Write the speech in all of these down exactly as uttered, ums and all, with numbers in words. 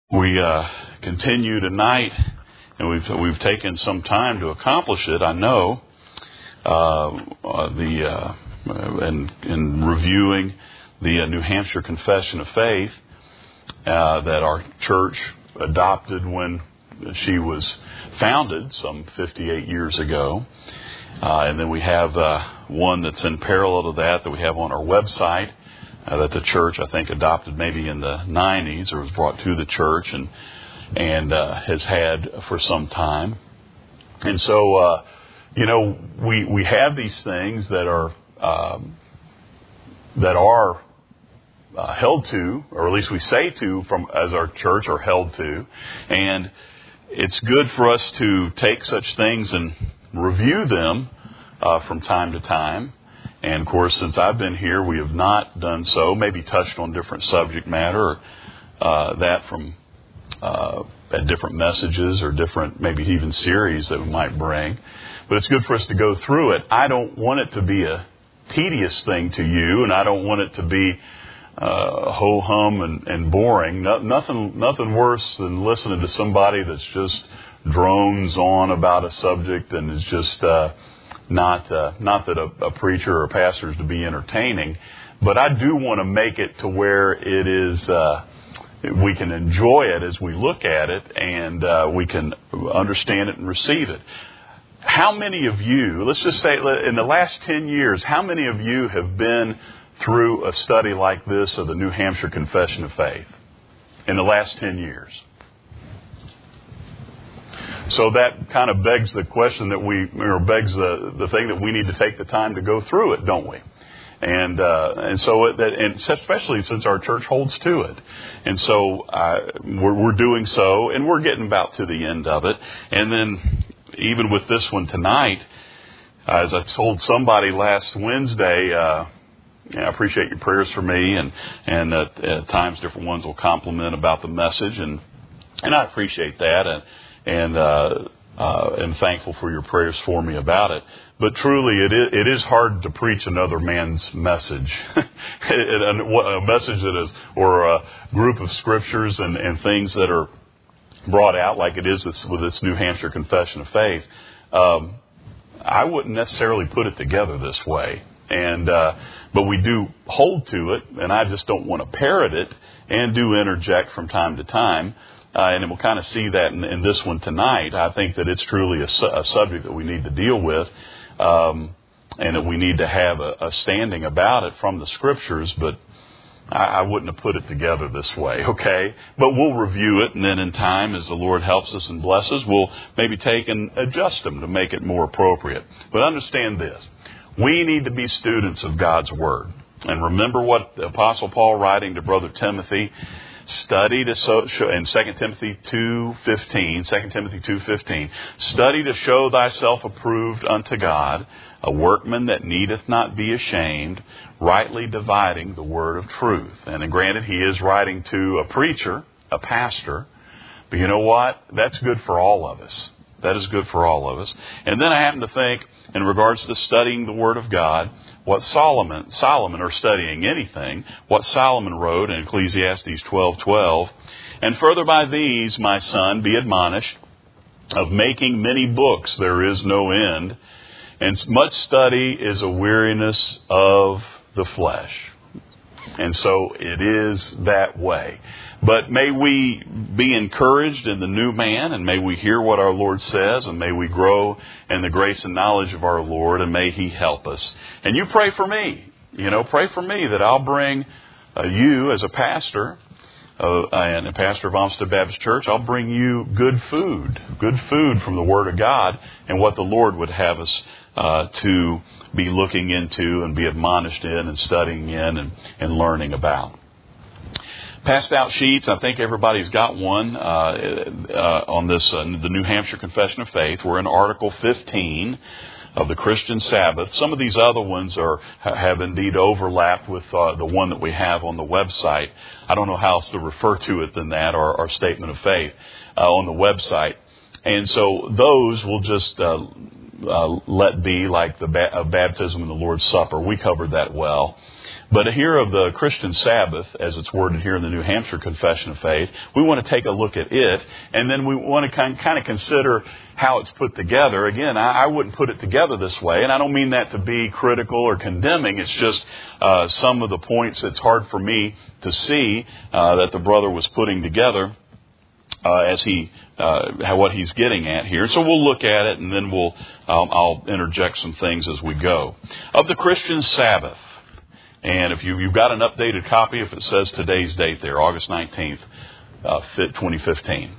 We uh, continue tonight, and we've we've taken some time to accomplish it. I know uh, uh, the uh, in, in reviewing the uh, New Hampshire Confession of Faith uh, that our church adopted when she was founded some fifty-eight years ago, uh, and then we have uh, one that's in parallel to that that we have on our website. Uh, that the church, I think, adopted maybe in the nineties, or was brought to the church and and uh, has had for some time. And so, uh, you know, we we have these things that are um, that are uh, held to, or at least we say to, from as our church are held to, and it's good for us to take such things and review them uh, from time to time. And, of course, since I've been here, we have not done so, maybe touched on different subject matter, or uh, that from uh, at different messages or different, maybe even series that we might bring. But it's good for us to go through it. I don't want it to be a tedious thing to you, and I don't want it to be uh, ho-hum and, and boring. No, nothing, nothing worse than listening to somebody that's just drones on about a subject and is just... Uh, Not uh, not that a, a preacher or a pastor is to be entertaining, but I do want to make it to where it is uh, we can enjoy it as we look at it, and uh, we can understand it and receive it. How many of you, let's just say in the last ten years, how many of you have been through a study like this of the New Hampshire Confession of Faith in the last ten years? So that kind of begs the question that we, or begs the, the thing that we need to take the time to go through it, don't we? And uh, and so, it, and especially since our church holds to it. And so uh, we're, we're doing so, and we're getting about to the end of it. And then even with this one tonight, as I told somebody last Wednesday, uh, I appreciate your prayers for me, and, and at, at times different ones will compliment about the message, and, and I appreciate that. And, And uh, uh, am thankful for your prayers for me about it. But truly, it is, it is hard to preach another man's message, a message that is, or a group of scriptures and, and things that are brought out like it is this, with this New Hampshire Confession of Faith. Um, I wouldn't necessarily put it together this way, and uh, but we do hold to it, and I just don't want to parrot it and do interject from time to time. Uh, and we'll kind of see that in, in this one tonight. I think that it's truly a, su- a subject that we need to deal with, um, and that we need to have a, a standing about it from the Scriptures. But I, I wouldn't have put it together this way, okay? But we'll review it, and then in time, as the Lord helps us and blesses, we'll maybe take and adjust them to make it more appropriate. But understand this. We need to be students of God's Word. And remember what the Apostle Paul, writing to Brother Timothy, Study to so, show, in Second Timothy two fifteen, Second Timothy two fifteen, study to show thyself approved unto God, a workman that needeth not be ashamed, rightly dividing the word of truth. And then granted, he is writing to a preacher, a pastor, but you know what? That's good for all of us. That is good for all of us. And then I happen to think, in regards to studying the Word of God, what Solomon, Solomon, or studying anything, what Solomon wrote in Ecclesiastes twelve twelve, and further by these, my son, be admonished, of making many books there is no end, and much study is a weariness of the flesh. And so it is that way. But may we be encouraged in the new man, and may we hear what our Lord says, and may we grow in the grace and knowledge of our Lord, and may He help us. And you pray for me. You know, pray for me that I'll bring uh, you as a pastor, uh, and a pastor of Olmsted Baptist Church, I'll bring you good food, good food from the Word of God, and what the Lord would have us uh, to be looking into and be admonished in and studying in and, and learning about. Passed out sheets. I think everybody's got one uh, uh, on this, uh, the New Hampshire Confession of Faith. We're in Article fifteen of the Christian Sabbath. Some of these other ones are have indeed overlapped with uh, the one that we have on the website. I don't know how else to refer to it than that, or our statement of faith uh, on the website. And so those will just uh, uh, let be, like the ba- uh, baptism and the Lord's Supper. We covered that well. But here of the Christian Sabbath, as it's worded here in the New Hampshire Confession of Faith, we want to take a look at it, and then we want to kind kind of consider how it's put together. Again, I, I wouldn't put it together this way, and I don't mean that to be critical or condemning. It's just uh, some of the points it's hard for me to see uh, that the brother was putting together. Uh, as he, uh, what he's getting at here. So we'll look at it, and then we'll, um, I'll interject some things as we go. Of the Christian Sabbath, and if you, you've got an updated copy, if it says today's date there, August nineteenth, uh, twenty fifteen.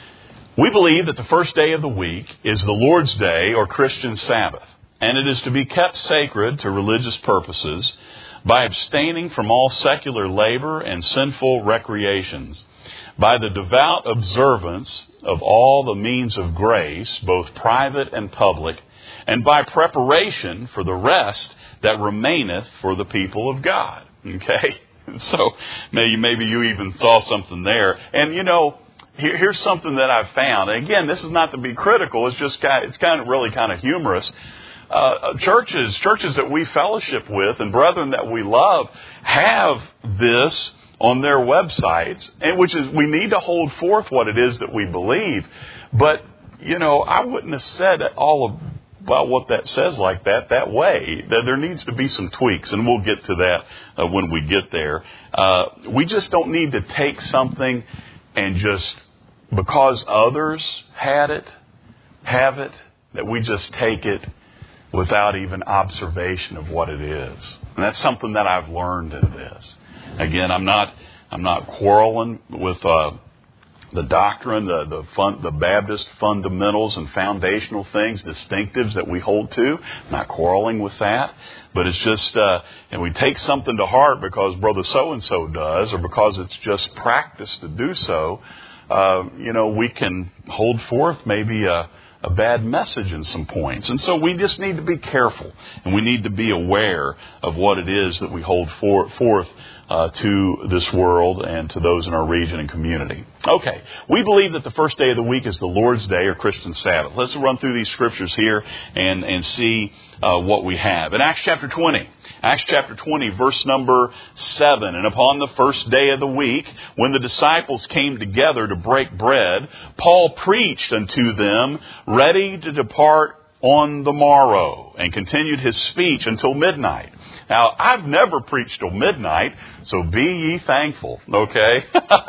We believe that the first day of the week is the Lord's Day, or Christian Sabbath, and it is to be kept sacred to religious purposes by abstaining from all secular labor and sinful recreations, by the devout observance of all the means of grace, both private and public, and by preparation for the rest that remaineth for the people of God. Okay? So maybe, maybe you even saw something there. And, you know, here, here's something that I've found. And again, this is not to be critical. It's just kind of, it's kind of really kind of humorous. Uh, churches, churches that we fellowship with and brethren that we love have this on their websites, and which is, we need to hold forth what it is that we believe. But, you know, I wouldn't have said all of, about what that says like that, that way. There needs to be some tweaks, and we'll get to that uh, when we get there. Uh, we just don't need to take something and just, because others had it, have it, that we just take it without even observation of what it is. And that's something that I've learned in this. Again, I'm not I'm not quarreling with uh, the doctrine, the the, fun, the Baptist fundamentals and foundational things, distinctives that we hold to. I'm not quarreling with that, but it's just, uh, and we take something to heart because brother so and so does, or because it's just practice to do so. Uh, you know, we can hold forth maybe a. a bad message in some points. And so we just need to be careful, and we need to be aware of what it is that we hold for, forth uh, to this world and to those in our region and community. Okay, we believe that the first day of the week is the Lord's Day, or Christian Sabbath. Let's run through these scriptures here and, and see uh, what we have. In Acts chapter twenty, Acts chapter twenty, verse number seven, and upon the first day of the week, when the disciples came together to break bread, Paul preached unto them, ready to depart on the morrow, and continued his speech until midnight. Now, I've never preached till midnight, so be ye thankful, okay?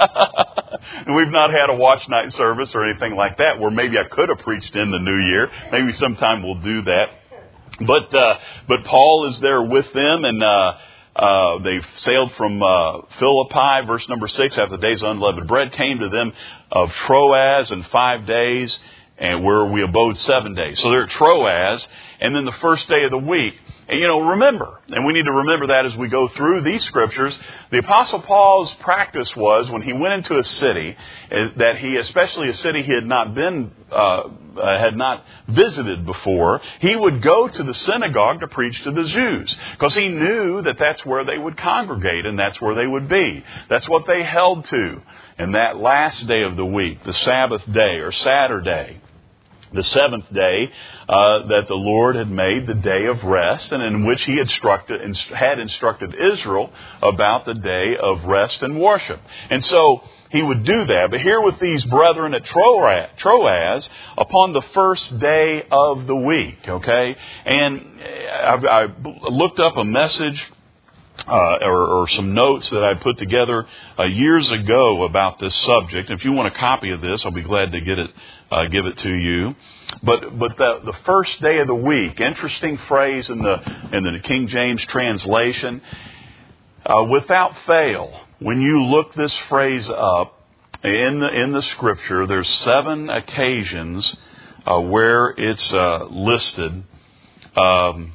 And we've not had a watch night service or anything like that, where maybe I could have preached in the new year. Maybe sometime we'll do that. But uh, but Paul is there with them, and uh, uh, they've sailed from uh, Philippi, verse number six, after the days of unleavened bread came to them of Troas in five days, and where we abode seven days. So they're at Troas, and then the first day of the week. And, you know, remember, and we need to remember that as we go through these scriptures, the Apostle Paul's practice was, when he went into a city, that he, especially a city he had not been, uh, had not visited before, he would go to the synagogue to preach to the Jews, because he knew that that's where they would congregate and that's where they would be. That's what they held to. And that last day of the week, the Sabbath day or Saturday, the seventh day uh, that the Lord had made the day of rest, and in which he had instructed, had instructed Israel about the day of rest and worship. And so he would do that. But here with these brethren at Troas, upon the first day of the week, okay? And I, I looked up a message Uh, or, or some notes that I put together uh, years ago about this subject. If you want a copy of this, I'll be glad to get it, uh, give it to you. But but the, the first day of the week, interesting phrase in the in the King James translation. Uh, without fail, when you look this phrase up in the in the Scripture, there's seven occasions uh, where it's uh, listed. Um,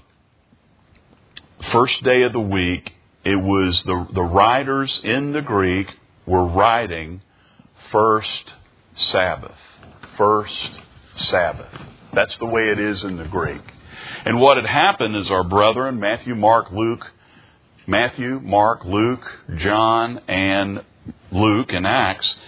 first day of the week. It was the the writers in the Greek were writing first Sabbath. First Sabbath. That's the way it is in the Greek. And what had happened is our brethren, Matthew, Mark, Luke, Matthew, Mark, Luke, John, and Luke in Acts,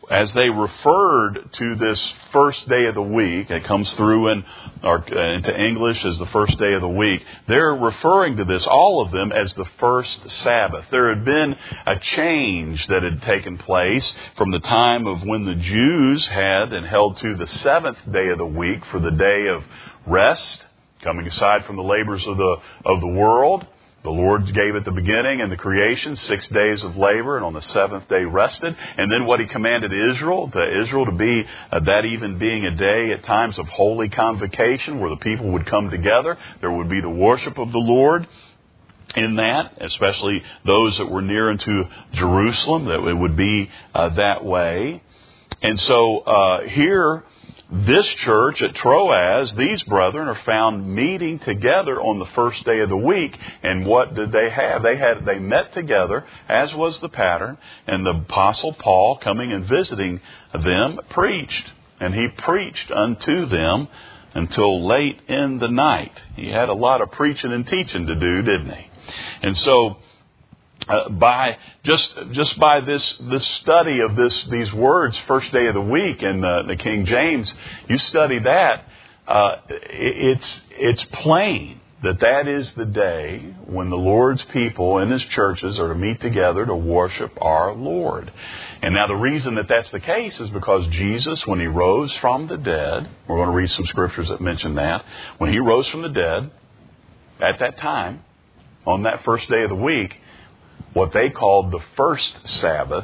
as they referred to this first day of the week, it comes through in, or into English as the first day of the week, they're referring to this, all of them, as the first Sabbath. There had been a change that had taken place from the time of when the Jews had and held to the seventh day of the week for the day of rest, coming aside from the labors of the of the world. The Lord gave at the beginning and the creation six days of labor, and on the seventh day rested. And then what He commanded Israel, to Israel to be, uh, that even being a day at times of holy convocation where the people would come together. There would be the worship of the Lord in that, especially those that were near unto Jerusalem, that it would be uh, that way. And so uh, here, this church at Troas, these brethren are found meeting together on the first day of the week. And what did they have? They had they met together, as was the pattern, and the Apostle Paul, coming and visiting them, preached. And he preached unto them until late in the night. He had a lot of preaching and teaching to do, didn't he? And so Uh, by just just by this this study of this these words, first day of the week in the, the King James, you study that, uh, it's it's plain that that is the day when the Lord's people in His churches are to meet together to worship our Lord. And now the reason that that's the case is because Jesus, when He rose from the dead, we're going to read some scriptures that mention that, when He rose from the dead, at that time, on that first day of the week, what they called the first Sabbath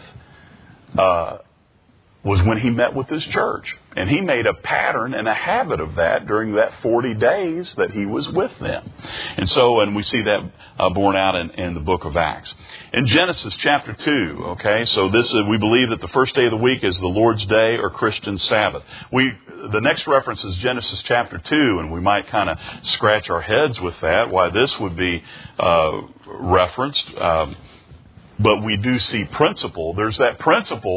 uh, was when He met with His church. And He made a pattern and a habit of that during that forty days that He was with them. And so, and we see that uh, borne out in, in the book of Acts. In Genesis chapter two, okay, so this is, we believe that the first day of the week is the Lord's Day or Christian Sabbath. We The next reference is Genesis chapter two, and we might kind of scratch our heads with that, why this would be uh, referenced. Um, But we do see principle. There's that principle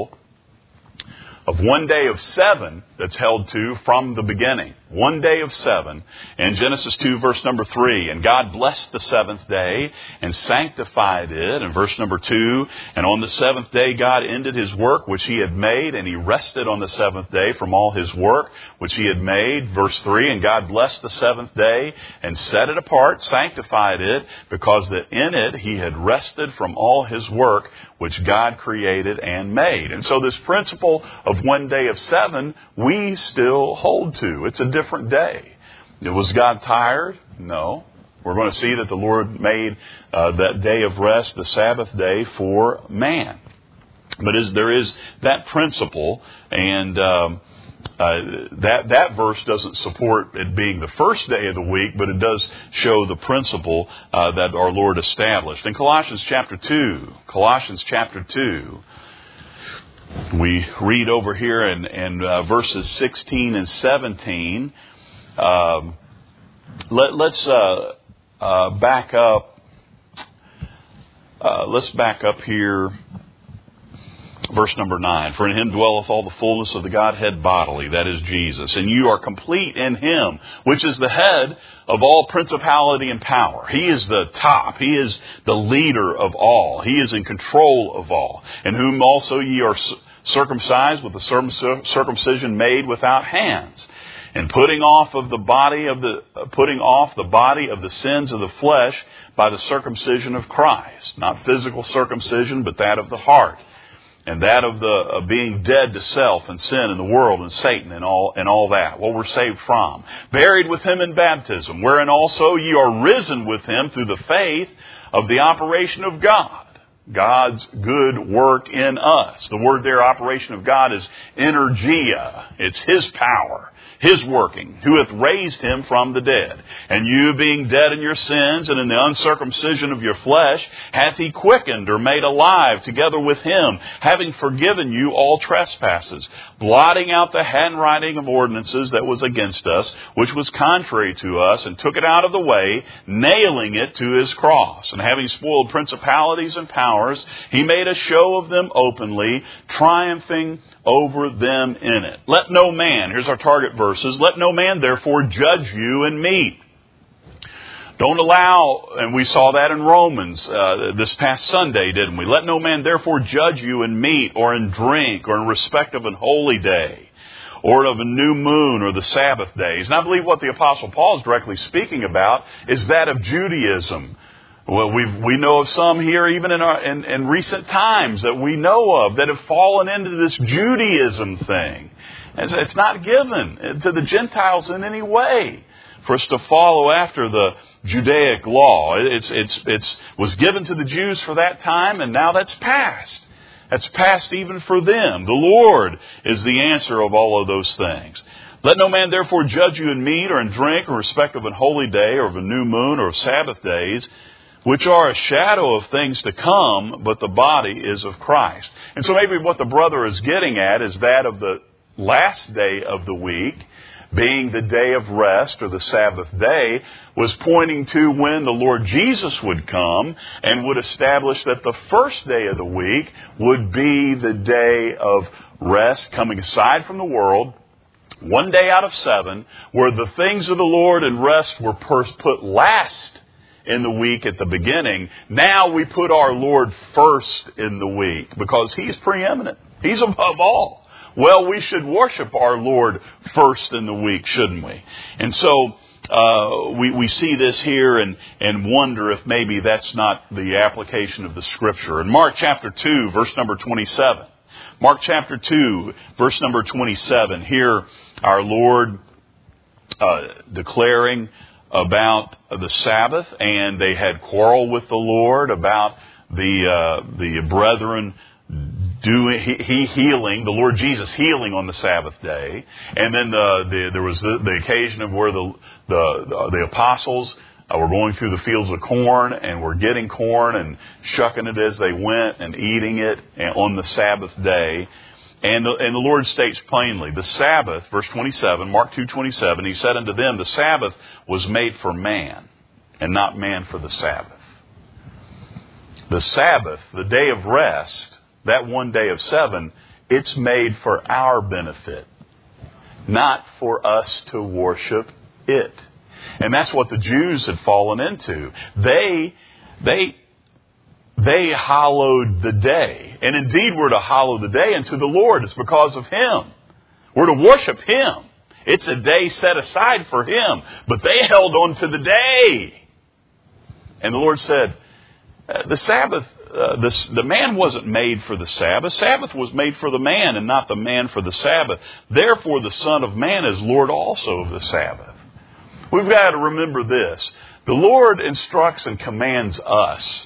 of one day of seven that's held to from the beginning. One day of seven. In Genesis two, verse number three. And God blessed the seventh day and sanctified it. In verse number two. And on the seventh day God ended His work which He had made. And He rested on the seventh day from all His work which He had made. Verse three. And God blessed the seventh day and set it apart, sanctified it, because that in it He had rested from all His work which God created and made. And so this principle of one day of seven, we still hold to. It's a different day. Was God tired? No. We're going to see that the Lord made uh, that day of rest, the Sabbath day, for man. But is, there is that principle, and um, uh, that that verse doesn't support it being the first day of the week, but it does show the principle uh, that our Lord established. In Colossians chapter two, Colossians chapter two, we read over here in, in uh, verses sixteen and seventeen. Um, let, let's uh, uh, back up. Uh, let's back up here. Verse number nine. For in Him dwelleth all the fullness of the Godhead bodily, that is Jesus. And you are complete in Him, which is the head of all principality and power. He is the top. He is the leader of all. He is in control of all. In whom also ye are circumcised with the circumcision made without hands, and putting off of the body of the uh, putting off the body of the sins of the flesh by the circumcision of Christ, not physical circumcision, but that of the heart, and that of the of being dead to self and sin and the world and Satan and all and all that, what we're saved from, buried with Him in baptism, wherein also ye are risen with Him through the faith of the operation of God. God's good work in us. The word there, operation of God, is energia. It's His power, His working, who hath raised Him from the dead. And you, being dead in your sins and in the uncircumcision of your flesh, hath He quickened or made alive together with Him, having forgiven you all trespasses, blotting out the handwriting of ordinances that was against us, which was contrary to us, and took it out of the way, nailing it to His cross. And having spoiled principalities and powers, He made a show of them openly, triumphing over them in it. Let no man, here's our target verses, let no man therefore judge you in meat, Don't allow, and we saw that in Romans uh, this past Sunday, didn't we? Let no man therefore judge you in meat or in drink or in respect of an holy day or of a new moon or the Sabbath days. And I believe what the Apostle Paul is directly speaking about is that of Judaism. Well, we we know of some here, even in, our, in in recent times, that we know of that have fallen into this Judaism thing. And it's not given to the Gentiles in any way for us to follow after the Judaic law. It's it's it's was given to the Jews for that time, and now that's past. That's past even for them. The Lord is the answer of all of those things. Let no man therefore judge you in meat or in drink or in respect of an holy day or of a new moon or of Sabbath days, which are a shadow of things to come, but the body is of Christ. And so maybe what the brother is getting at is that of the last day of the week, being the day of rest or the Sabbath day, was pointing to when the Lord Jesus would come and would establish that the first day of the week would be the day of rest, coming aside from the world, one day out of seven, where the things of the Lord and rest were put last in the week at the beginning. Now we put our Lord first in the week because He's preeminent. He's above all. Well, we should worship our Lord first in the week, shouldn't we? And so uh, we, we see this here and, and wonder if maybe that's not the application of the Scripture. In Mark chapter two, verse number twenty-seven. Mark chapter two, verse number twenty-seven. Here our Lord uh, declaring about the Sabbath, and they had quarrel with the Lord about the uh, the brethren doing he, he healing, the Lord Jesus healing on the Sabbath day, and then the, the, there was the, the occasion of where the the, the apostles uh, were going through the fields of corn and were getting corn and shucking it as they went and eating it on the Sabbath day. And the, and the Lord states plainly, the Sabbath, verse twenty-seven, Mark two twenty-seven, He said unto them, the Sabbath was made for man, and not man for the Sabbath. The Sabbath, the day of rest, that one day of seven, it's made for our benefit, not for us to worship it. And that's what the Jews had fallen into. They, they, They hallowed the day. And indeed we're to hallow the day unto the Lord. It's because of Him. We're to worship Him. It's a day set aside for Him. But they held on to the day. And the Lord said, the Sabbath, uh, the, the man wasn't made for the Sabbath. Sabbath was made for the man and not the man for the Sabbath. Therefore the Son of Man is Lord also of the Sabbath. We've got to remember this. The Lord instructs and commands us.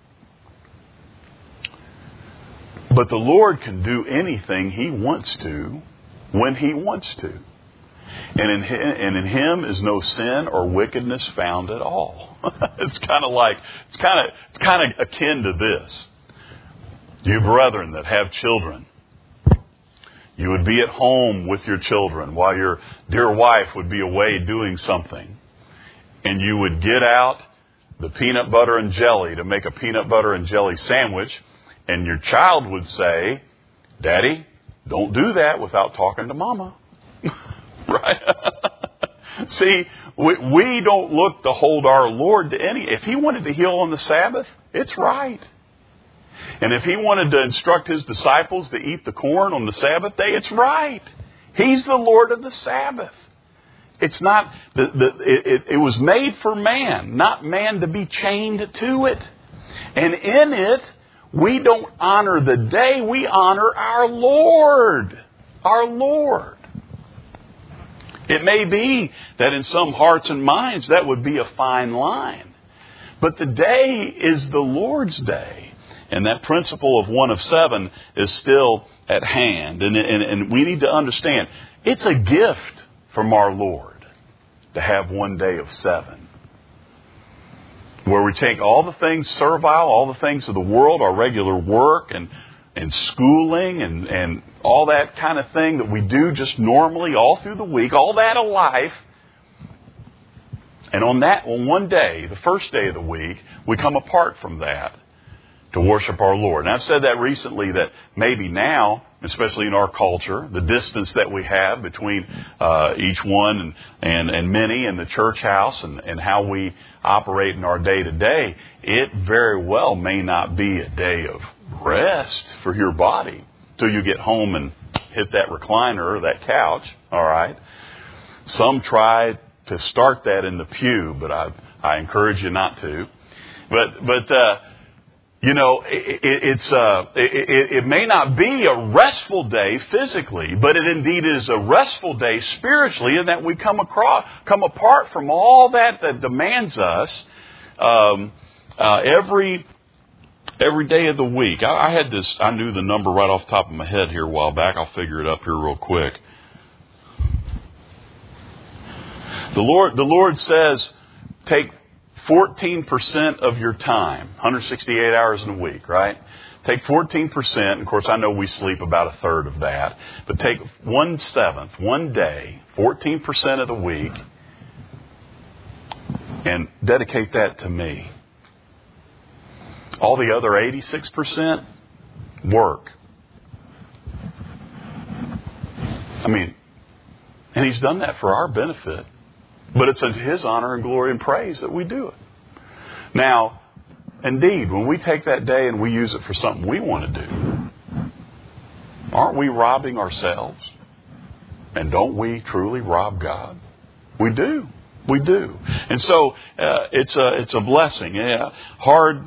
But the Lord can do anything He wants to, when He wants to. And in Him, and in Him is no sin or wickedness found at all. It's kind of like, it's kind of, it's kind of akin to this. You brethren that have children, you would be at home with your children while your dear wife would be away doing something. And you would get out the peanut butter and jelly to make a peanut butter and jelly sandwich. And your child would say, Daddy, don't do that without talking to Mama. Right? See, we, we don't look to hold our Lord to any. If He wanted to heal on the Sabbath, it's right. And if He wanted to instruct His disciples to eat the corn on the Sabbath day, it's right. He's the Lord of the Sabbath. It's not, the, the, it, it, it was made for man, not man to be chained to it. And in it, we don't honor the day, we honor our Lord. Our Lord. It may be that in some hearts and minds that would be a fine line. But the day is the Lord's day. And that principle of one of seven is still at hand. And, and, and we need to understand, it's a gift from our Lord to have one day of seven. Where we take all the things servile, all the things of the world, our regular work and, and schooling and, and all that kind of thing that we do just normally all through the week, all that of life. And on that, on one day, the first day of the week, we come apart from that to worship our Lord. And I've said that recently that maybe now especially in our culture, the distance that we have between uh, each one and, and, and many in the church house and, and how we operate in our day-to-day, it very well may not be a day of rest for your body till you get home and hit that recliner or that couch, all right? Some try to start that in the pew, but I, I encourage you not to. But, but, uh, You know, it, it, it's uh, it, it may not be a restful day physically, but it indeed is a restful day spiritually, in that we come across, come apart from all that that demands us um, uh, every every day of the week. I, I had this. I knew the number right off the top of my head here a while back. I'll figure it up here real quick. The Lord, the Lord says, take fourteen percent of your time, one hundred sixty-eight hours in a week, right? Take fourteen percent. Of course, I know we sleep about a third of that. But take one seventh, one day, fourteen percent of the week, and dedicate that to me. All the other eighty-six percent, work. I mean, and He's done that for our benefit. But it's unto His honor and glory and praise that we do it. Now, indeed, when we take that day and we use it for something we want to do, aren't we robbing ourselves? And don't we truly rob God? We do. We do. And so uh, it's a it's a blessing. Yeah, hard.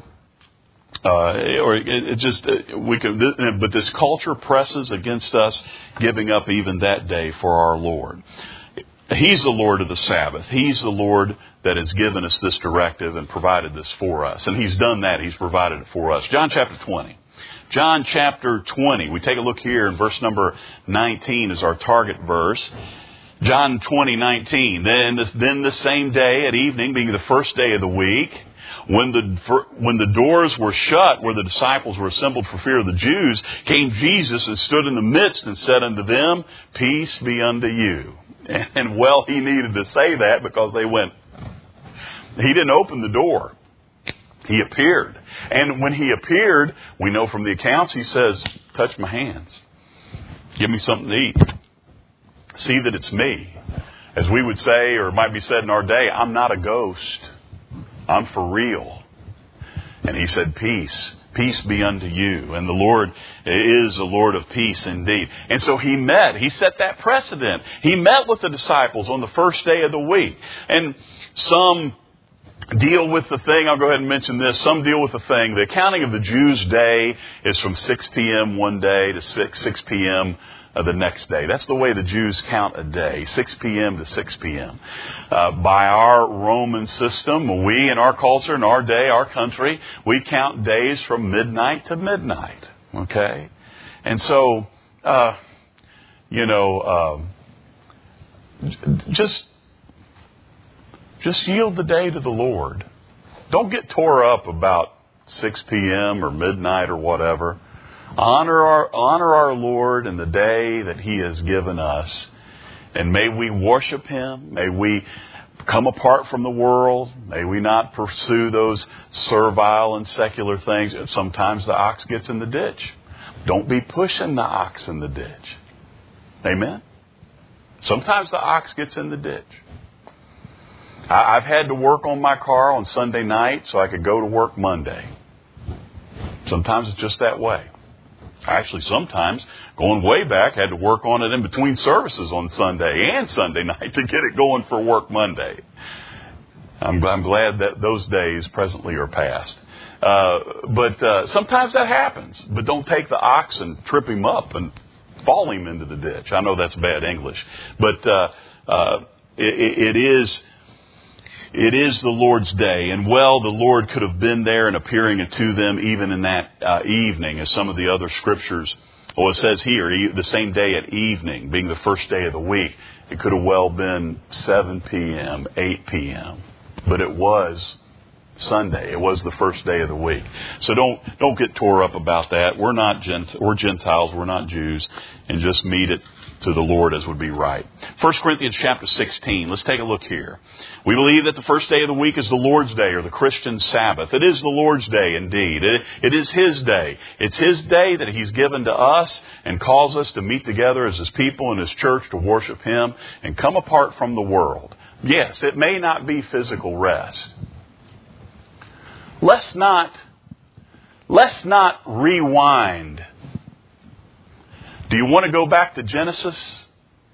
Uh, or it, it just uh, we can, but this culture presses against us giving up even that day for our Lord. He's the Lord of the Sabbath. He's the Lord that has given us this directive and provided this for us. And He's done that. He's provided it for us. John chapter twenty. John chapter twenty. We take a look here in verse number nineteen is our target verse. John twenty, nineteen. Then the, then the same day at evening, being the first day of the week, when the for, when the doors were shut where the disciples were assembled for fear of the Jews, came Jesus and stood in the midst and said unto them, Peace be unto you. And well, He needed to say that because they went, He didn't open the door. He appeared. And when He appeared, we know from the accounts, He says, touch my hands. Give me something to eat. See that it's me. As we would say, or it might be said in our day, I'm not a ghost. I'm for real. And He said, peace. Peace be unto you. And the Lord is a Lord of peace indeed. And so He met. He set that precedent. He met with the disciples on the first day of the week. And some deal with the thing. I'll go ahead and mention this. Some deal with the thing. The accounting of the Jews' day is from six p.m. one day to six p.m. the next day. That's the way the Jews count a day, six p.m. to six p.m. Uh, by our Roman system, we in our culture, in our day, our country, we count days from midnight to midnight. Okay? And so, uh, you know, uh, just, just yield the day to the Lord. Don't get tore up about six p.m. or midnight or whatever. Honor our, honor our Lord in the day that He has given us. And may we worship Him. May we come apart from the world. May we not pursue those servile and secular things. Sometimes the ox gets in the ditch. Don't be pushing the ox in the ditch. Amen? Sometimes the ox gets in the ditch. I, I've had to work on my car on Sunday night so I could go to work Monday. Sometimes it's just that way. Actually, sometimes, going way back, had to work on it in between services on Sunday and Sunday night to get it going for work Monday. I'm, I'm glad that those days presently are past. Uh, but uh, sometimes that happens. But don't take the ox and trip him up and fall him into the ditch. I know that's bad English. But uh, uh, it, it is... It is the Lord's day, and well, the Lord could have been there and appearing to them even in that uh, evening, as some of the other scriptures, well, it says here, the same day at evening, being the first day of the week. It could have well been seven p.m., eight p.m., but it was Sunday. It was the first day of the week. So don't don't get tore up about that. We're not Gent- we're Gentiles. We're not Jews. And just meet it to the Lord as would be right. First Corinthians chapter sixteen. Let's take a look here. We believe that the first day of the week is the Lord's Day, or the Christian Sabbath. It is the Lord's Day indeed. It, it is His day. It's His day that He's given to us and calls us to meet together as His people in His church to worship Him and come apart from the world. Yes, it may not be physical rest. Let's not, let's not rewind. Do you want to go back to Genesis?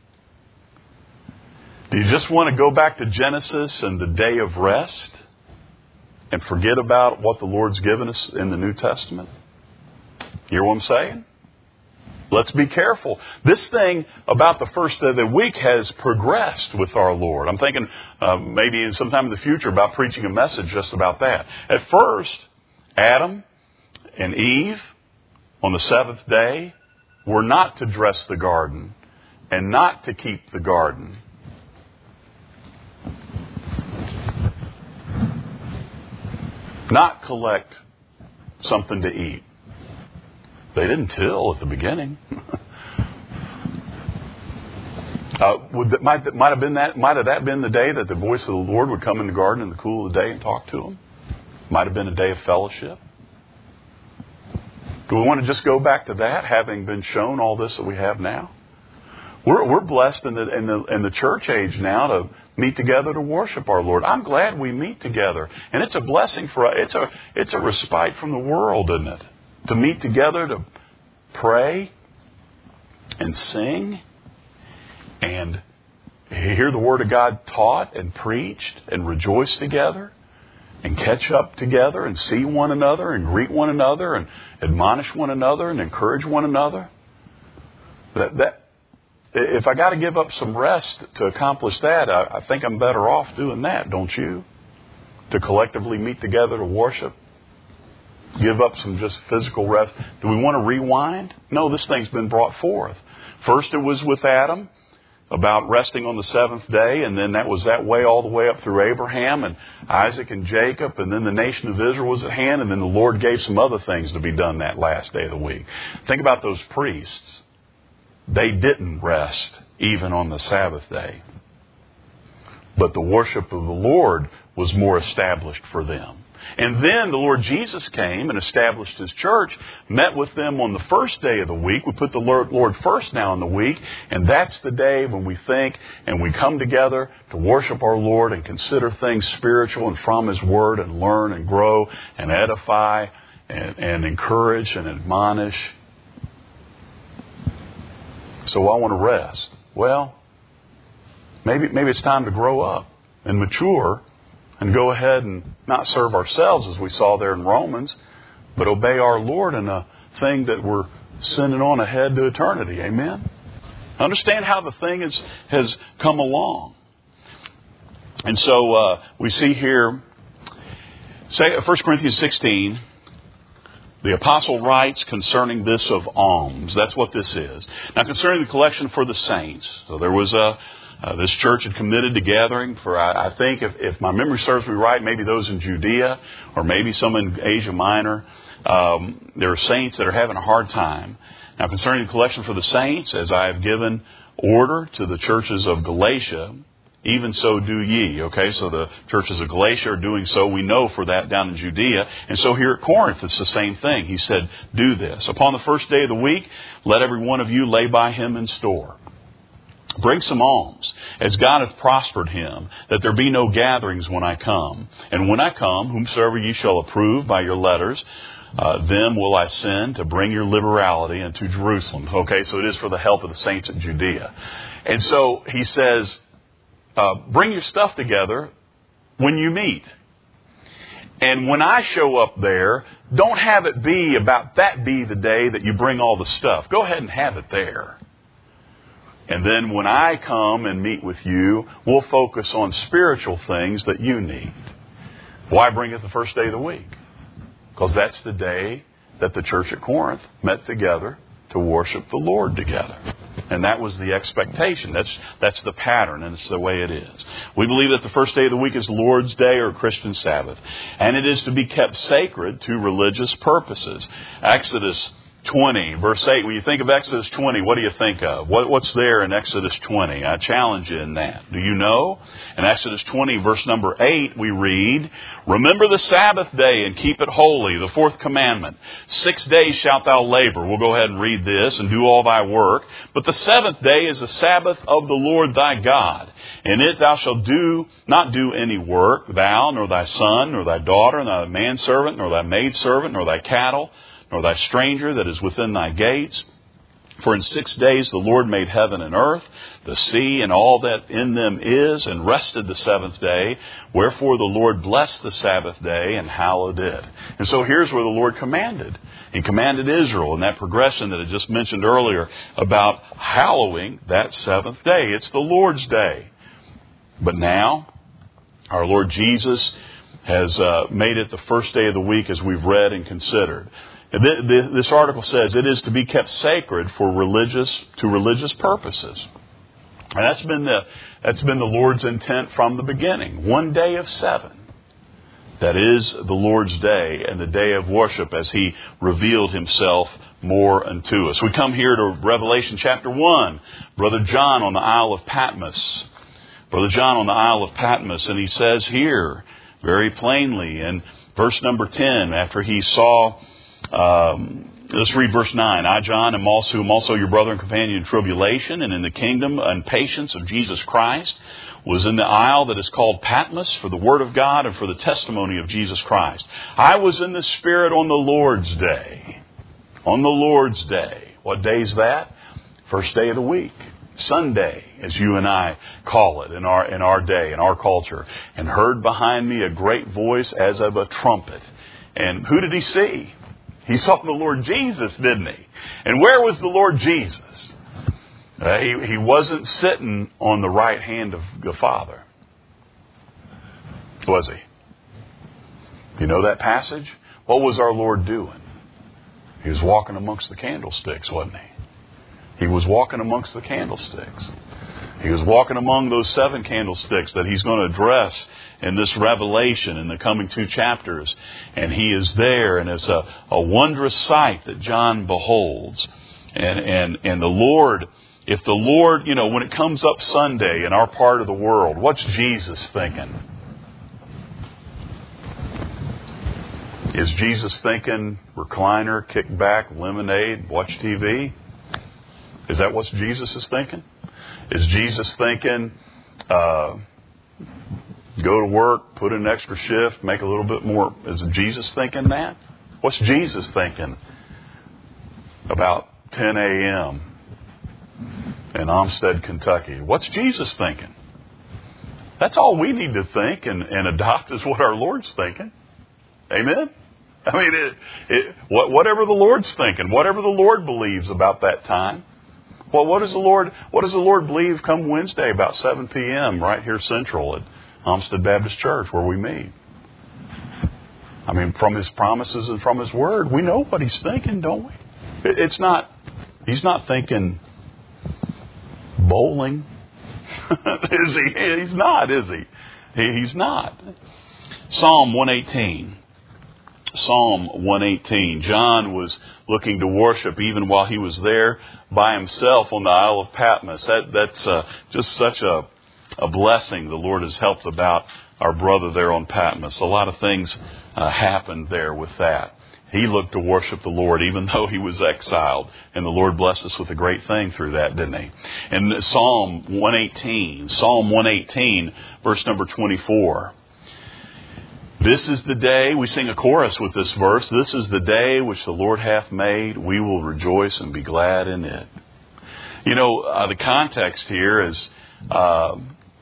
Do you just want to go back to Genesis and the day of rest and forget about what the Lord's given us in the New Testament? You hear what I'm saying? Let's be careful. This thing about the first day of the week has progressed with our Lord. I'm thinking uh, maybe in sometime in the future about preaching a message just about that. At first, Adam and Eve on the seventh day were not to dress the garden and not to keep the garden. Not collect something to eat. They didn't till at the beginning. uh, would that, might, might have been that. Might have that been the day that the voice of the Lord would come in the garden in the cool of the day and talk to them. Might have been a day of fellowship. Do we want to just go back to that, having been shown all this that we have now? We're, we're blessed in the, in the in the church age now to meet together to worship our Lord. I'm glad we meet together, and it's a blessing for us. It's a it's a respite from the world, isn't it? To meet together to pray and sing and hear the Word of God taught and preached and rejoice together and catch up together and see one another and greet one another and admonish one another and encourage one another. That, that if I got to give up some rest to accomplish that, I, I think I'm better off doing that, don't you? To collectively meet together to worship. Give up some just physical rest. Do we want to rewind? No, this thing's been brought forth. First it was with Adam about resting on the seventh day, and then that was that way all the way up through Abraham and Isaac and Jacob, and then the nation of Israel was at hand, and then the Lord gave some other things to be done that last day of the week. Think about those priests. They didn't rest even on the Sabbath day. But the worship of the Lord was more established for them. And then the Lord Jesus came and established His church, met with them on the first day of the week. We put the Lord first now in the week, and that's the day when we think and we come together to worship our Lord and consider things spiritual and from His Word and learn and grow and edify and, and encourage and admonish. So I want to rest. Well, maybe maybe it's time to grow up and mature and go ahead and not serve ourselves as we saw there in Romans, but obey our Lord in a thing that we're sending on ahead to eternity. Amen? Understand how the thing is, has come along. And so uh, we see here, say, First Corinthians sixteen, the apostle writes concerning this of alms. That's what this is. Now, concerning the collection for the saints. So there was a... Uh, this church had committed to gathering for, I, I think, if, if my memory serves me right, maybe those in Judea or maybe some in Asia Minor. Um, there are saints that are having a hard time. Now, concerning the collection for the saints, as I have given order to the churches of Galatia, even so do ye. Okay, so the churches of Galatia are doing so. We know for that down in Judea. And so here at Corinth, it's the same thing. He said, do this. Upon the first day of the week, let every one of you lay by him in store. Bring some alms, as God hath prospered him, that there be no gatherings when I come. And when I come, whomsoever ye shall approve by your letters, uh, them will I send to bring your liberality into Jerusalem. Okay, so it is for the help of the saints at Judea. And so he says, uh, bring your stuff together when you meet. And when I show up there, don't have it be about that be the day that you bring all the stuff. Go ahead and have it there. And then when I come and meet with you, we'll focus on spiritual things that you need. Why bring it the first day of the week? Because that's the day that the church at Corinth met together to worship the Lord together. And that was the expectation. That's that's the pattern, and it's the way it is. We believe that the first day of the week is Lord's Day or Christian Sabbath. And it is to be kept sacred to religious purposes. Exodus twenty, verse eight. When you think of Exodus twenty, what do you think of? What, what's there in Exodus twenty? I challenge you in that. Do you know? In Exodus twenty, verse number eight, we read, "Remember the Sabbath day and keep it holy," the fourth commandment. "Six days shalt thou labor." We'll go ahead and read this, "and do all thy work. But the seventh day is the Sabbath of the Lord thy God. In it thou shalt do not do any work, thou, nor thy son, nor thy daughter, nor thy manservant, nor thy maidservant, nor thy cattle, nor thy stranger that is within thy gates. For in six days the Lord made heaven and earth, the sea, and all that in them is, and rested the seventh day. Wherefore the Lord blessed the Sabbath day and hallowed it." And so here's where the Lord commanded. He commanded Israel in that progression that I just mentioned earlier about hallowing that seventh day. It's the Lord's day. But now, our Lord Jesus has uh, made it the first day of the week, as we've read and considered. This article says it is to be kept sacred for religious to religious purposes, and that's been the that's been the Lord's intent from the beginning. One day of seven, that is the Lord's day and the day of worship, as He revealed Himself more unto us. We come here to Revelation chapter one. Brother John on the Isle of Patmos, Brother John on the Isle of Patmos, and he says here very plainly in verse number ten, after he saw. Um, let's read verse nine. "I, John, am also, am also your brother and companion in tribulation and in the kingdom and patience of Jesus Christ, was in the isle that is called Patmos for the word of God and for the testimony of Jesus Christ. I was in the Spirit on the Lord's day." On the Lord's day. What day is that? First day of the week. Sunday, as you and I call it in our, in our day, in our culture. "And heard behind me a great voice as of a trumpet." And who did he see? He saw the Lord Jesus, didn't he? And where was the Lord Jesus? Uh, he, he wasn't sitting on the right hand of the Father. Was he? You know that passage? What was our Lord doing? He was walking amongst the candlesticks, wasn't he? He was walking amongst the candlesticks. He was walking among those seven candlesticks that He's going to address in this Revelation in the coming two chapters. And He is there, and it's a, a wondrous sight that John beholds. And, and, and the Lord, if the Lord, you know, when it comes up Sunday in our part of the world, what's Jesus thinking? Is Jesus thinking recliner, kick back, lemonade, watch T V? Is that what Jesus is thinking? Is Jesus thinking, uh, go to work, put in an extra shift, make a little bit more? Is Jesus thinking that? What's Jesus thinking about ten a.m. in Olmsted, Kentucky? What's Jesus thinking? That's all we need to think and, and adopt is what our Lord's thinking. Amen? I mean, it, it, whatever the Lord's thinking, whatever the Lord believes about that time. Well, what does the Lord, what does the Lord believe come Wednesday about seven p.m. right here central at Olmsted Baptist Church where we meet? I mean, from His promises and from His Word, we know what He's thinking, don't we? It's not, He's not thinking bowling. Is he? He's not, is he? he? He's not. Psalm one eighteen. Psalm one eighteen. John was looking to worship even while he was there by himself on the Isle of Patmos. That, that's uh, just such a, a blessing the Lord has helped about our brother there on Patmos. A lot of things uh, happened there with that. He looked to worship the Lord even though he was exiled. And the Lord blessed us with a great thing through that, didn't He? And Psalm one eighteen, Psalm one eighteen, verse number twenty-four. This is the day, we sing a chorus with this verse, this is the day which the Lord hath made. We will rejoice and be glad in it. You know, uh, the context here is, uh,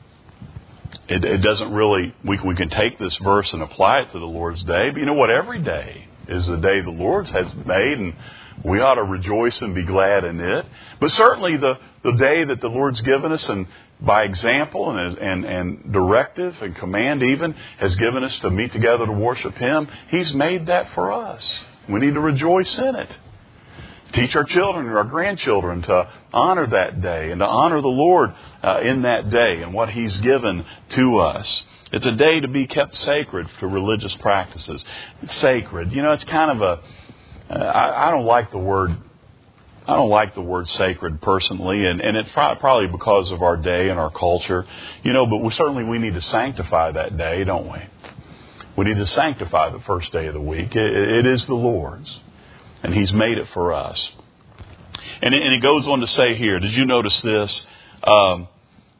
it, it doesn't really, we, we can take this verse and apply it to the Lord's day. But you know what? Every day is the day the Lord has made, and we ought to rejoice and be glad in it. But certainly the, the day that the Lord's given us, and by example and, and, and directive and command even, has given us to meet together to worship Him, He's made that for us. We need to rejoice in it. Teach our children and our grandchildren to honor that day and to honor the Lord uh, in that day and what He's given to us. It's a day to be kept sacred for religious practices. It's sacred. You know, it's kind of a, uh, I, I don't like the word, I don't like the word sacred personally, and, and it's probably because of our day and our culture. You know, but we certainly we need to sanctify that day, don't we? We need to sanctify the first day of the week. It, it is the Lord's. And He's made it for us. And it, and it goes on to say here, did you notice this? Um,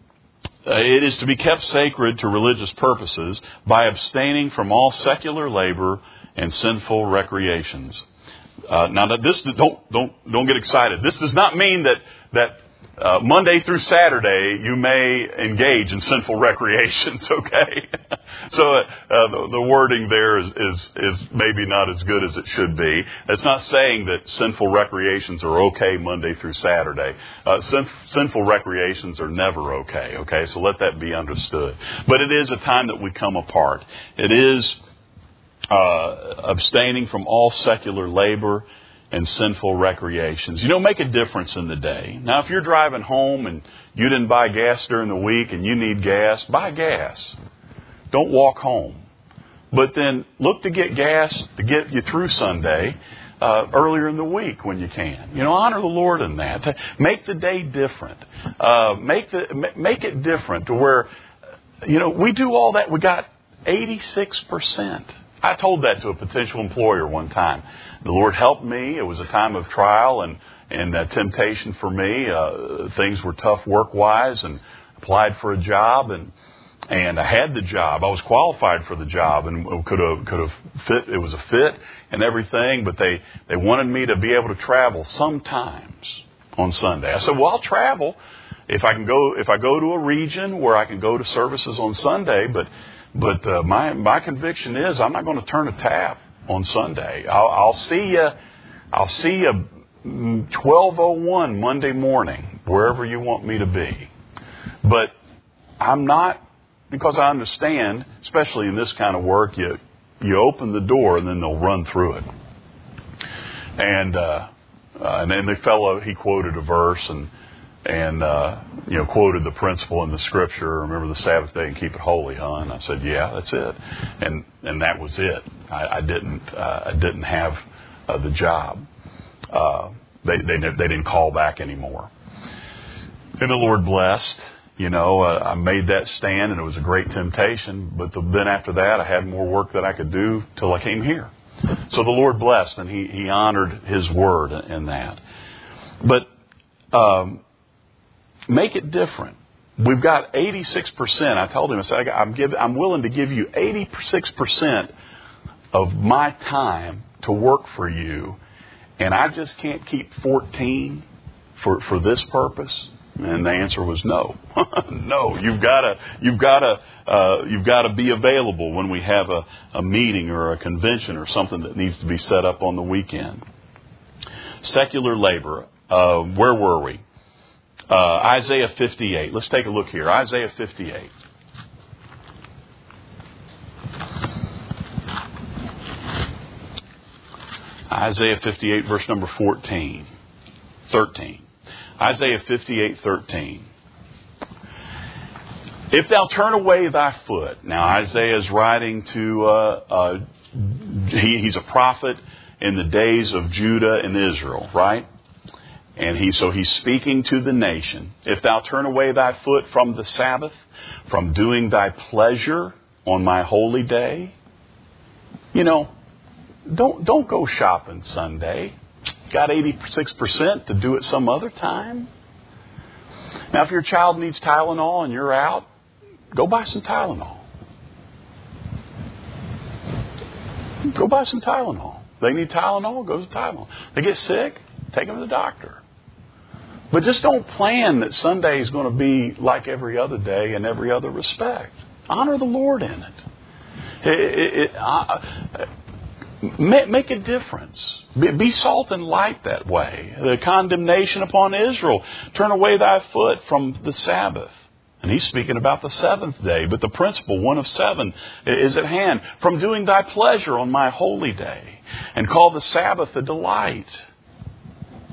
it is to be kept sacred to religious purposes by abstaining from all secular labor and sinful recreations. Uh, now, this don't don't don't get excited. This does not mean that that uh, Monday through Saturday you may engage in sinful recreations. Okay, so uh, the, the wording there is, is is maybe not as good as it should be. It's not saying that sinful recreations are okay Monday through Saturday. Uh, sin, sinful recreations are never okay. Okay, so let that be understood. But it is a time that we come apart. It is uh, abstaining from all secular labor and sinful recreations. You know, make a difference in the day. Now, if you're driving home and you didn't buy gas during the week and you need gas, buy gas. Don't walk home. But then look to get gas to get you through Sunday uh, earlier in the week when you can. You know, honor the Lord in that. Make the day different. Uh, make the make it different to where, you know, we do all that. We got eighty-six percent. I told that to a potential employer one time. The Lord helped me. It was a time of trial and, and uh, temptation for me. Uh, things were tough work-wise, and applied for a job, and and I had the job. I was qualified for the job and could have could have fit. It was a fit and everything, but they, they wanted me to be able to travel sometimes on Sunday. I said, well, I'll travel if I can go. If I go to a region where I can go to services on Sunday, but. But uh, my my conviction is I'm not going to turn a tap on Sunday. I'll, I'll see you. I'll see you twelve oh one Monday morning, wherever you want me to be. But I'm not, because I understand, especially in this kind of work, you you open the door and then they'll run through it. And uh, uh, and then the fellow, he quoted a verse and. And, uh, you know, quoted the principle in the scripture, remember the Sabbath day and keep it holy, huh? And I said, yeah, that's it. And, and that was it. I, I didn't, uh, I didn't have uh, the job. Uh, they, they, they didn't call back anymore. And the Lord blessed, you know, uh, I made that stand and it was a great temptation. But the, then after that, I had more work that I could do till I came here. So the Lord blessed and he, he honored His word in, in that. But, um, make it different. We've got eighty-six percent. I told him, I said, I'm, give, I'm willing to give you eighty-six percent of my time to work for you, and I just can't keep fourteen for, for this purpose. And the answer was no. No, you've got to you've got to uh, you've got to be available when we have a, a meeting or a convention or something that needs to be set up on the weekend. Secular labor. Uh, where were we? Uh, Isaiah fifty-eight. Let's take a look here. Isaiah fifty-eight. Isaiah fifty-eight, verse number fourteen. thirteen. Isaiah fifty-eight, thirteen. If thou turn away thy foot. Now Isaiah is writing to, uh, uh, he, he's a prophet in the days of Judah and Israel, right? And he, so he's speaking to the nation. If thou turn away thy foot from the Sabbath, from doing thy pleasure on my holy day, you know, don't, don't go shopping Sunday. Got eighty-six percent to do it some other time. Now, if your child needs Tylenol and you're out, go buy some Tylenol. Go buy some Tylenol. They need Tylenol, go to Tylenol. They get sick, take them to the doctor. But just don't plan that Sunday is going to be like every other day in every other respect. Honor the Lord in it. it, it, it uh, make a difference. Be, be salt and light that way. The condemnation upon Israel. Turn away thy foot from the Sabbath. And he's speaking about the seventh day. But the principle, one of seven, is at hand. From doing thy pleasure on my holy day. And call the Sabbath a delight.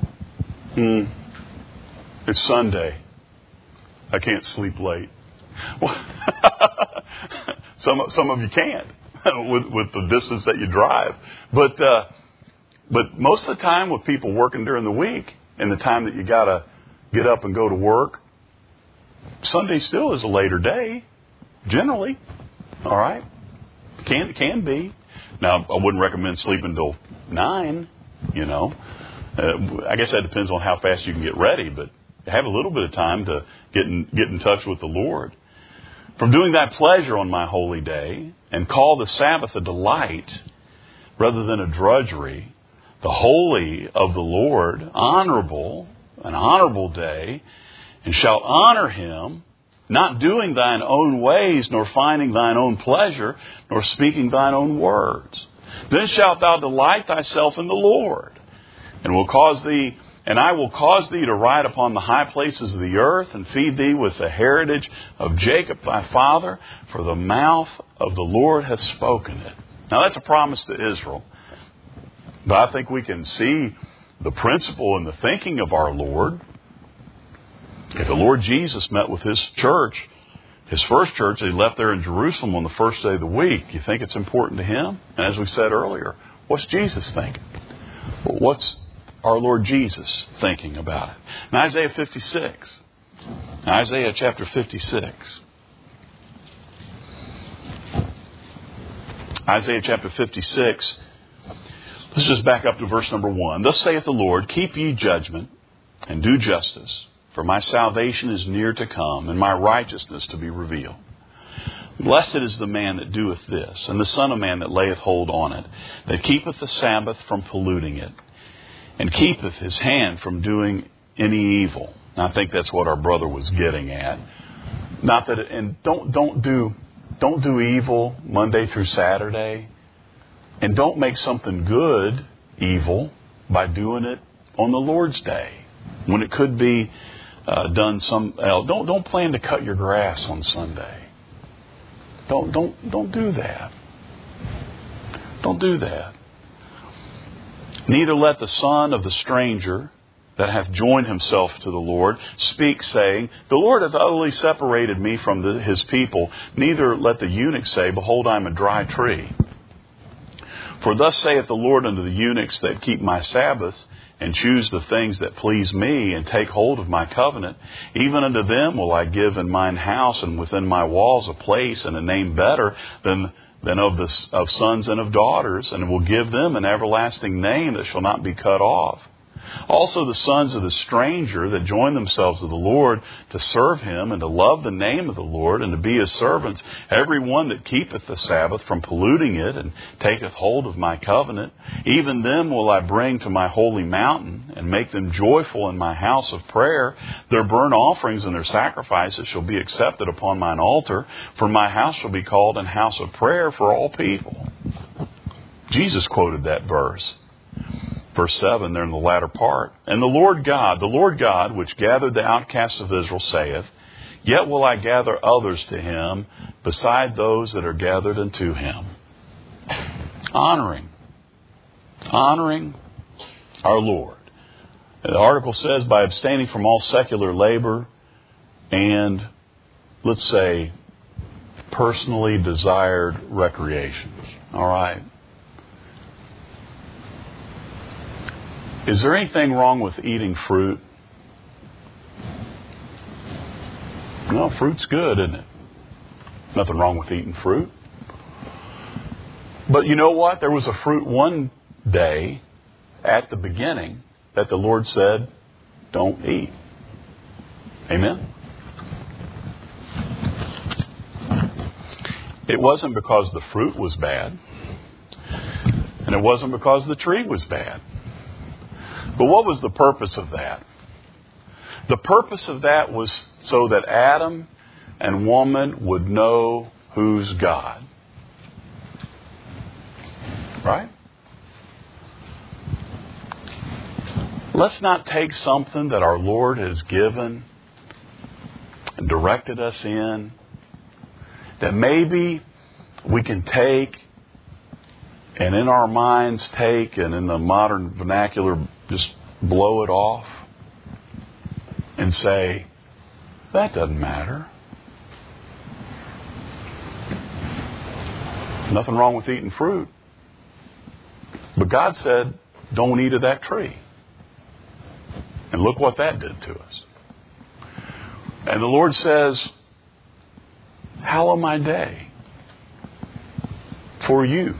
Hmm. It's Sunday. I can't sleep late. Well, some some of you can't with with the distance that you drive. But uh, but most of the time with people working during the week and the time that you got to get up and go to work, Sunday still is a later day, generally. All right, can can be. Now I wouldn't recommend sleeping till nine. You know, uh, I guess that depends on how fast you can get ready, but have a little bit of time to get in, get in touch with the Lord. From doing that pleasure on my holy day, and call the Sabbath a delight rather than a drudgery, the holy of the Lord, honorable, an honorable day, and shalt honor him, not doing thine own ways, nor finding thine own pleasure, nor speaking thine own words. Then shalt thou delight thyself in the Lord, and will cause thee And I will cause thee to ride upon the high places of the earth, and feed thee with the heritage of Jacob thy father, for the mouth of the Lord hath spoken it. Now that's a promise to Israel. But I think we can see the principle and the thinking of our Lord. If the Lord Jesus met with his church, his first church, he left there in Jerusalem on the first day of the week, you think it's important to him? And as we said earlier, what's Jesus thinking? Well, what's our Lord Jesus thinking about it? In Isaiah fifty-six, Isaiah chapter fifty-six, Isaiah chapter fifty-six, let's just back up to verse number one. Thus saith the Lord, keep ye judgment and do justice, for my salvation is near to come, and my righteousness to be revealed. Blessed is the man that doeth this, and the son of man that layeth hold on it, that keepeth the Sabbath from polluting it, and keepeth his hand from doing any evil. And I think that's what our brother was getting at. Not that, it, and don't don't do don't do evil Monday through Saturday, and don't make something good evil by doing it on the Lord's day when it could be uh, done some else. Don't don't plan to cut your grass on Sunday. Don't don't don't do that. Don't do that. Neither let the son of the stranger that hath joined himself to the Lord speak, saying, the Lord hath utterly separated me from the, his people. Neither let the eunuch say, behold, I am a dry tree. For thus saith the Lord unto the eunuchs that keep my Sabbaths, and choose the things that please me, and take hold of my covenant, even unto them will I give in mine house and within my walls a place and a name better than than of the of sons and of daughters, and will give them an everlasting name that shall not be cut off. Also the sons of the stranger that join themselves to the Lord to serve him and to love the name of the Lord and to be his servants, every one that keepeth the Sabbath from polluting it and taketh hold of my covenant, even them will I bring to my holy mountain and make them joyful in my house of prayer. Their burnt offerings and their sacrifices shall be accepted upon mine altar, for my house shall be called an house of prayer for all people. Jesus quoted that verse. Verse seven, there in the latter part. And the Lord God, the Lord God, which gathered the outcasts of Israel, saith, yet will I gather others to him, beside those that are gathered unto him. Honoring. Honoring our Lord. And the article says, by abstaining from all secular labor and, let's say, personally desired recreations. All right. Is there anything wrong with eating fruit? No, fruit's good, isn't it? Nothing wrong with eating fruit. But you know what? There was a fruit one day at the beginning that the Lord said, don't eat. Amen? It wasn't because the fruit was bad. And it wasn't because the tree was bad. But what was the purpose of that? The purpose of that was so that Adam and woman would know who's God. Right? Let's not take something that our Lord has given and directed us in, that maybe we can take and in our minds take, and in the modern vernacular, just blow it off. and say, that doesn't matter. Nothing wrong with eating fruit. But God said, don't eat of that tree. And look what that did to us. And the Lord says, hallow my day for you,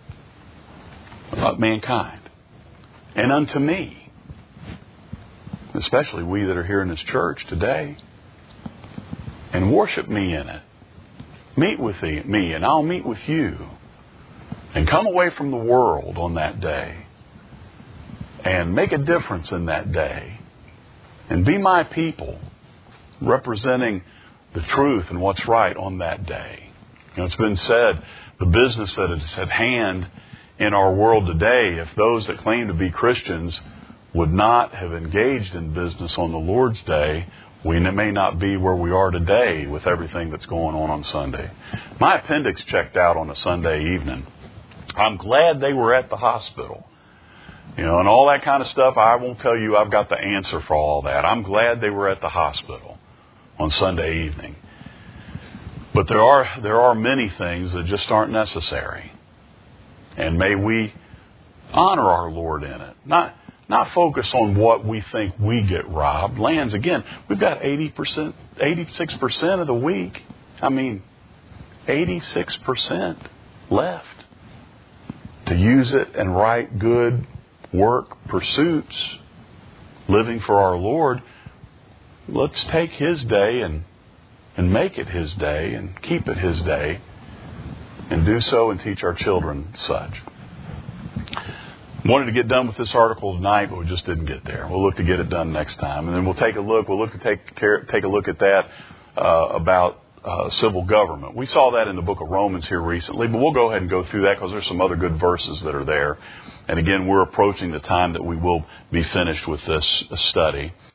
mankind, and unto me, especially we that are here in this church today, and worship me in it. Meet with me, and I'll meet with you. And come away from the world on that day, and make a difference in that day, and be my people, representing the truth and what's right on that day. You know, it's been said, the business that is at hand in our world today, if those that claim to be Christians would not have engaged in business on the Lord's day, we may not be where we are today with everything that's going on on Sunday. My appendix checked out on a Sunday evening. I'm glad they were at the hospital. You know, and all that kind of stuff, I won't tell you I've got the answer for all that. I'm glad they were at the hospital on Sunday evening. But there are there are many things that just aren't necessary. And may we honor our Lord in it. Not not focus on what we think we get robbed. Lands, again, we've got eighty percent, eighty-six percent of the week. I mean, eighty-six percent left to use it and right good work pursuits, living for our Lord. Let's take His day and and make it His day and keep it His day and do so and teach our children such. Wanted to get done with this article tonight, but we just didn't get there. We'll look to get it done next time, and then we'll take a look. We'll look to take care, take a look at that uh, about uh, civil government. We saw that in the book of Romans here recently, but we'll go ahead and go through that because there's some other good verses that are there. And again, we're approaching the time that we will be finished with this study.